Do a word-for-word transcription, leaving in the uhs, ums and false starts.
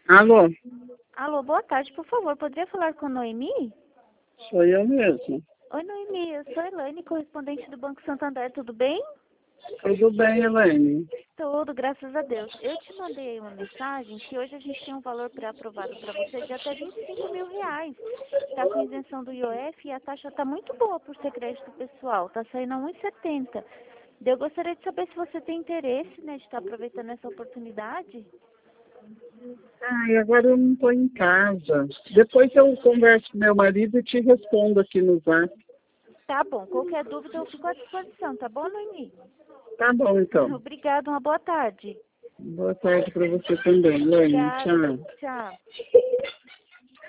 Alô, Alô, boa tarde, por favor, poderia falar com a Noemi? sou eu mesmo. Oi, Noemi, eu sou a Elaine, correspondente do Banco Santander, tudo bem? Tudo bem, Elaine? Tudo, graças a Deus. Eu te mandei uma mensagem que hoje a gente tem um valor pré-aprovado para você de até vinte e cinco mil reais. Está com isenção do I O F e a taxa está muito boa por ser crédito pessoal, está saindo a um e setenta. Eu gostaria de saber se você tem interesse, né, de estar aproveitando essa oportunidade. Ai, agora eu não estou em casa. Depois eu converso com meu marido e te respondo aqui no Zap. Tá bom, qualquer dúvida eu fico à disposição, tá bom, Noemi? Tá bom, então. Obrigada, uma boa tarde. Boa tarde para você também, Elaine. Obrigada, Tchau. tchau.